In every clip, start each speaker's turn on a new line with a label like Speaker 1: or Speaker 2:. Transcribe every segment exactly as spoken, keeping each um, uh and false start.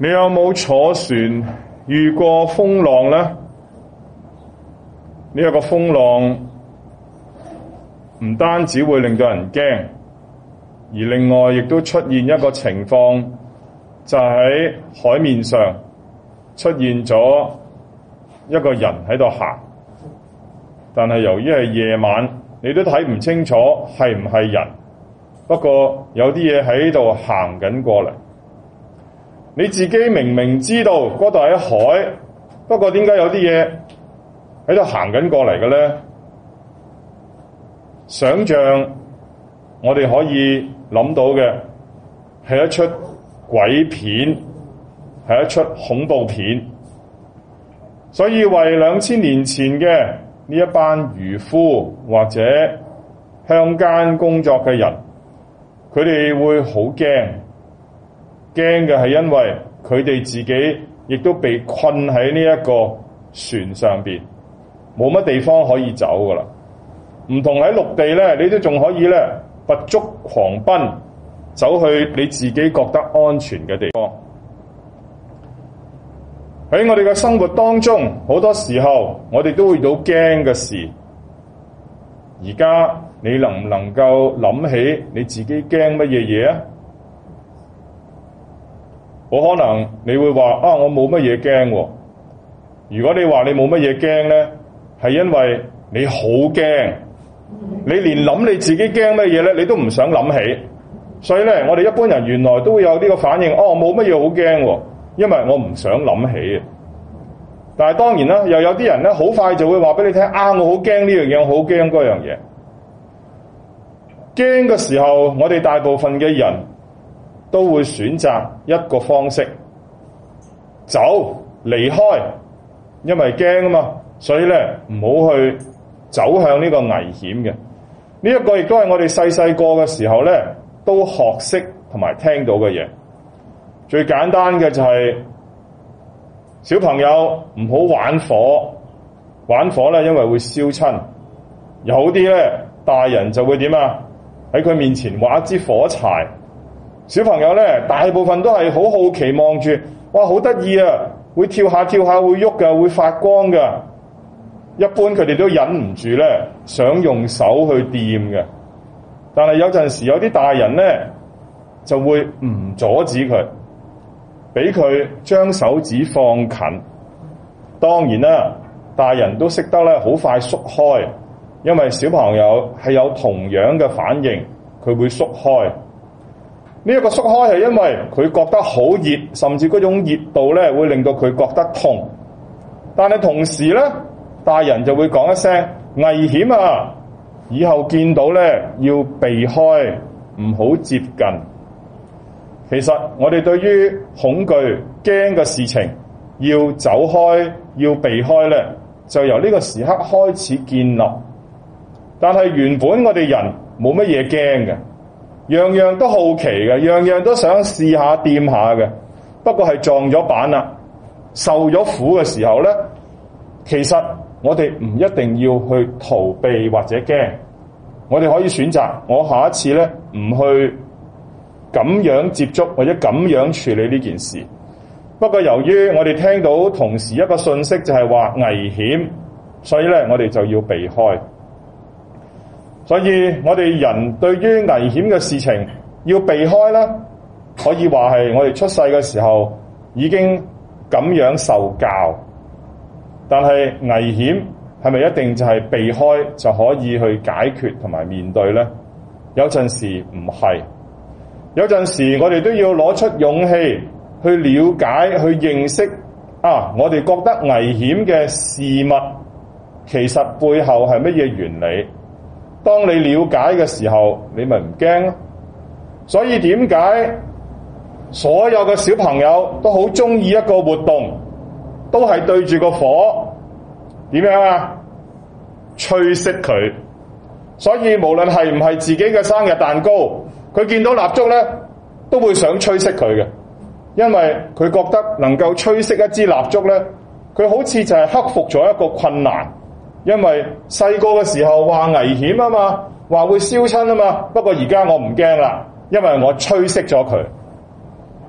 Speaker 1: 你有冇坐船遇過風浪呢？呢、這、一個風浪唔單止會令到人驚，而另外亦都出現一個情況，就喺海面上出現咗一個人喺度行，但係由於係夜晚，你都睇唔清楚係唔係人。不過有啲嘢喺度行緊過嚟，你自己明明知道嗰度係海，不過點解有啲嘢喺度行緊過嚟嘅咧？想像我哋可以諗到嘅係一出鬼片，係一出恐怖片。所以為兩千年前嘅呢一班漁夫或者鄉間工作嘅人，佢哋會好驚，驚嘅係因為佢哋自己亦都被困喺呢一個船上邊，冇乜地方可以走噶啦。唔同喺陸地咧，你都仲可以咧拔足狂奔，走去你自己覺得安全嘅地方。喺我哋嘅生活當中，好多時候我哋都會遇到驚嘅事。而家你能唔能夠諗起你自己驚乜嘢嘢啊？好可能你會話啊，我冇乜嘢驚喎。如果你話你冇乜嘢驚咧，係因為你好驚，你連諗你自己驚乜嘢咧，你都唔想諗起。所以咧，我哋一般人原來都會有呢個反應，哦，冇乜嘢好驚喎，因為我唔想諗起。但係當然啦，又有啲人咧，好快就會話俾你聽，啊，我好驚呢樣嘢，我好驚嗰樣嘢。驚嘅時候，我哋大部分嘅人都會選擇一個方式，走，離開，因為驚啊嘛，所以咧唔好去走向呢個危險嘅。呢一個亦都係我哋細細個嘅時候咧都學識同埋聽到嘅嘢。最簡單嘅就係小朋友唔好玩火，玩火咧因為會燒親。有啲咧大人就會點啊？喺佢面前畫一支火柴。小朋友咧大部分都係好好奇望住，哇，好得意啊，會跳下跳下會喐噶，會發光噶。一般佢哋都忍唔住咧想用手去掂嘅，但係有陣時有啲大人咧就會唔阻止佢，俾佢將手指放近。當然啦，大人都識得咧好快縮開，因為小朋友係有同樣嘅反應，佢會縮開。呢一個縮開係因為佢覺得好熱，甚至嗰種熱度咧會令到佢覺得痛。但係同時咧，大人就會講一聲危險啊！以後見到咧要避開，唔好接近。其實我哋對於恐懼、驚嘅事情，要走開、要避開咧，就由呢個時刻開始建立。但係原本我哋人冇乜嘢驚嘅，樣樣都好奇嘅，樣樣都想試下掂下嘅。不過係撞咗板啦，受咗苦嘅時候咧，其實我哋唔一定要去逃避或者驚，我哋可以選擇我下一次咧唔去咁樣接觸或者咁樣處理呢件事。不過由於我哋聽到同時一個訊息就係話危險，所以咧我哋就要避開。所以我哋人對於危險嘅事情要避開啦，可以話係我哋出世嘅時候已經咁樣受教。但係危險係咪一定就係避開就可以去解決同埋面對呢？有陣時唔係，有陣時我哋都要攞出勇氣去了解、去認識啊！我哋覺得危險嘅事物，其實背後係乜嘢原理？當你了解嘅時候，你咪唔驚咯。所以點解所有嘅小朋友都好中意一個活動，都係對住個火，點樣啊？吹熄佢。所以無論係唔係自己嘅生日蛋糕，佢見到蠟燭咧，都會想吹熄佢嘅，因為佢覺得能夠吹熄一支蠟燭咧，佢好似就係克服咗一個困難。因為細個嘅時候話危險啊嘛，話會燒親啊嘛，不過而家我唔驚啦，因為我吹熄咗佢。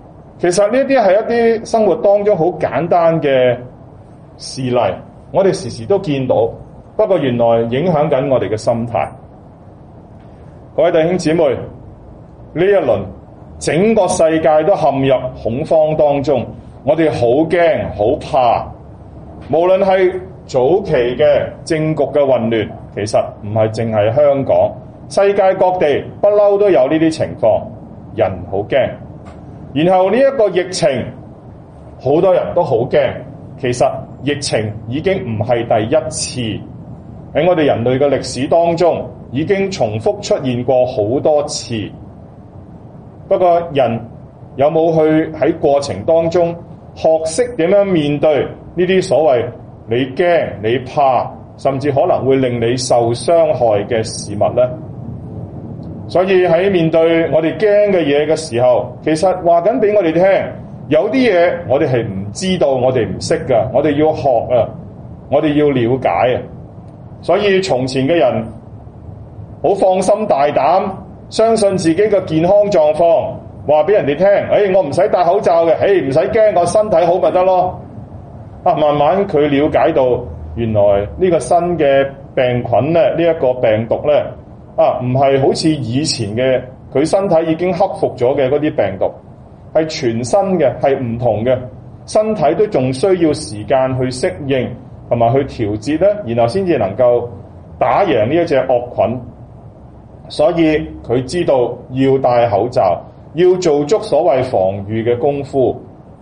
Speaker 1: 其實呢啲係一啲生活當中好簡單嘅事例，我哋時時都見到，不過原來影響緊我哋嘅心態。各位弟兄姊妹，呢一輪整個世界都陷入恐慌當中，我哋好驚好怕。無論係早期嘅政局嘅混亂，其實唔係淨係香港，世界各地不嬲都有呢啲情況，人好驚。然後呢一個疫情，好多人都好驚。其實疫情已經唔係第一次，喺我哋人類嘅歷史當中，已經重複出現過好多次。不過人有冇去喺過程當中學識點樣面對呢啲所謂你驚你怕，甚至可能會令你受傷害嘅事物呢？所以喺面對我哋驚嘅嘢嘅時候，其實話緊俾我哋聽，有啲嘢我哋係唔知道，我哋唔識噶，我哋要學啊，我哋要了解啊。所以從前嘅人好放心大膽，相信自己嘅健康狀況，話俾人哋聽，誒、哎，我唔使戴口罩嘅，誒，唔使驚，我身體好咪得咯。啊，慢慢佢了解到，原來呢個新嘅病菌咧，呢、這、一個病毒咧。啊，唔係好似以前嘅佢身體已經克服咗嘅嗰啲病毒，係全新嘅，係唔同嘅，身體都仲需要時間去適應同埋去調節咧，然後先至能夠打贏呢一隻惡菌。所以佢知道要戴口罩，要做足所謂防禦嘅功夫。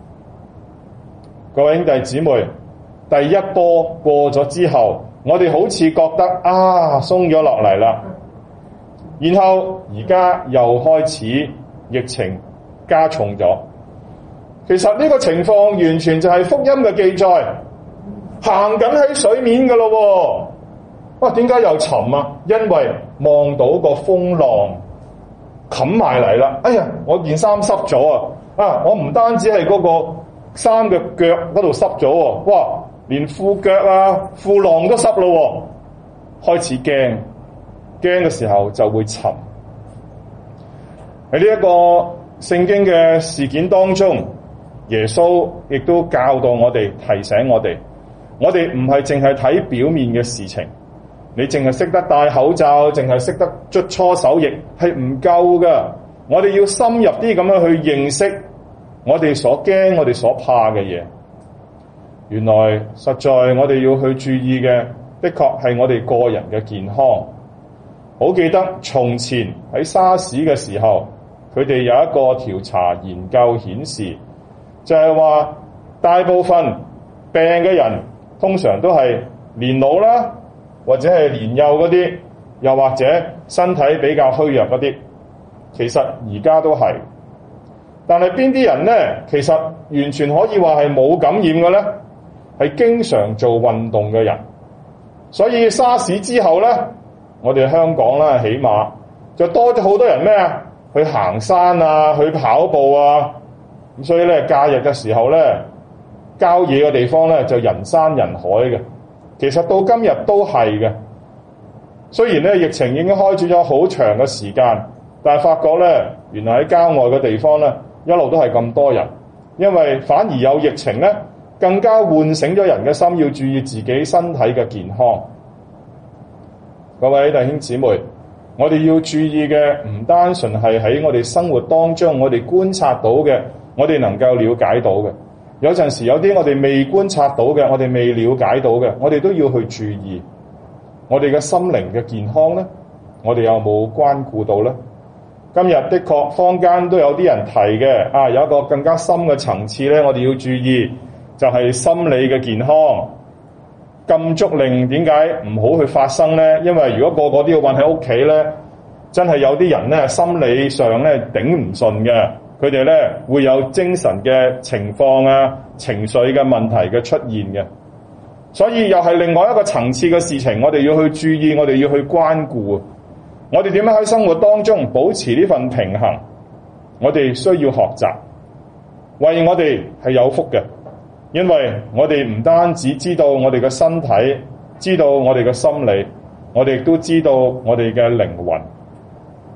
Speaker 1: 各位兄弟姊妹，第一波過咗之後，我哋好似覺得啊鬆咗落嚟啦。然後而家又開始疫情加重咗，其實呢個情況完全就係福音嘅記載，行緊喺水面㗎咯。哇，點解又沉啊？因為望到個風浪冚埋嚟啦。哎呀，我件衫濕咗啊！啊，我唔單止係嗰個衫嘅腳嗰度濕咗喎，哇，連褲腳啊、褲浪都濕咯，開始驚。驚嘅時候就會沉。喺呢一個聖經嘅事件當中，耶穌亦都教導我哋，提醒我哋，我哋唔係淨係睇表面嘅事情，你淨係識得戴口罩，淨係識得捽搓手液係唔夠噶。我哋要深入啲咁樣去認識我哋所驚、我哋所怕嘅嘢。原來實在我哋要去注意嘅，的確係我哋個人嘅健康。好記得從前喺沙士嘅時候，佢哋有一個調查研究顯示，就係話大部分病嘅人通常都係年老啦，或者係年幼嗰啲，又或者身體比較虛弱嗰啲。其實而家都係，但係邊啲人咧？其實完全可以話係冇感染嘅咧，係經常做運動嘅人。所以沙士之後咧，我哋香港啦，起碼就多咗好多人咩啊？去行山啊，去跑步啊。咁所以咧，假日嘅時候咧，郊野嘅地方咧就人山人海嘅。其實到今日都係嘅。雖然咧疫情已經開始咗好長嘅時間，但係發覺咧，原來喺郊外嘅地方咧，一路都係咁多人。因為反而有疫情咧，更加喚醒咗人嘅心，要注意自己身體嘅健康。各位弟兄姊妹，我哋要注意嘅唔單純係喺我哋生活當中，我哋觀察到嘅，我哋能夠了解到嘅。有陣時有啲我哋未觀察到嘅，我哋未了解到嘅，我哋都要去注意。我哋嘅心靈嘅健康咧，我哋有冇關顧到咧？今日的確坊間都有啲人提嘅，啊，有一個更加深嘅層次咧，我哋要注意，就係心理嘅健康。禁足令點解唔好去發生咧？因為如果個個都要困喺屋企咧，真係有啲人咧心理上咧頂唔順嘅，佢哋咧會有精神嘅情況啊、情緒嘅問題嘅出現嘅。所以又係另外一個層次嘅事情，我哋要去注意，我哋要去關顧。我哋點樣喺生活當中保持呢份平衡？我哋需要學習，為我哋係有福嘅。因為我哋唔單止知道我哋嘅身體，知道我哋嘅心理，我哋亦都知道我哋嘅靈魂。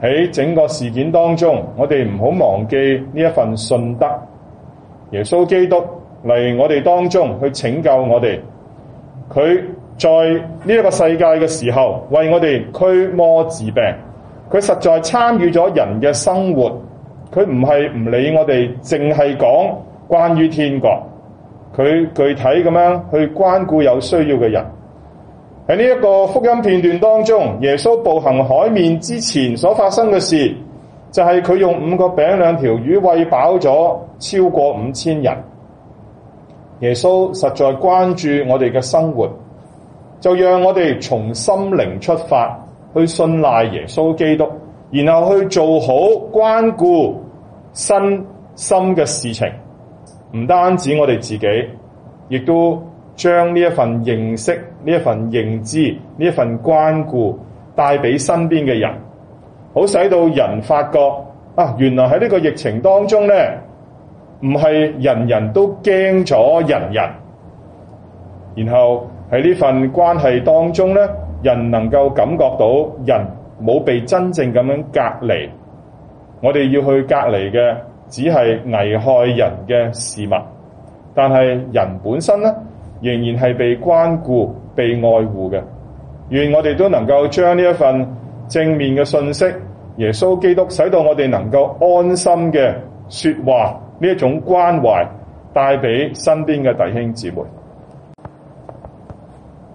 Speaker 1: 喺整個事件當中，我哋唔好忘記呢一份信德。耶穌基督嚟我哋當中去拯救我哋，佢在呢一個世界嘅時候為我哋驅魔治病，佢實在參與咗人嘅生活，佢唔係唔理我哋，淨係講關於天國，佢具體咁樣去關顧有需要嘅人。喺呢一個福音片段當中，耶穌步行海面之前所發生嘅事，就係佢用五個餅兩條魚餵飽咗超過五千人。耶穌實在關注我哋嘅生活，就讓我哋從心靈出發去信賴耶穌基督，然後去做好關顧身心嘅事情。唔單止我哋自己，亦都將呢一份認識、呢一份認知、呢一份關顧帶俾身邊嘅人，好使到人發覺啊，原來喺呢個疫情當中咧，唔係人人都驚咗人人，然後喺呢份關係當中咧，人能夠感覺到人冇被真正咁樣隔離。我哋要去隔離嘅只係危害人嘅事物，但係人本身咧仍然係被關顧、被愛護嘅。願我哋都能夠將呢一份正面嘅信息，耶穌基督使到我哋能夠安心嘅說話，呢一種關懷帶俾身邊嘅弟兄姊妹。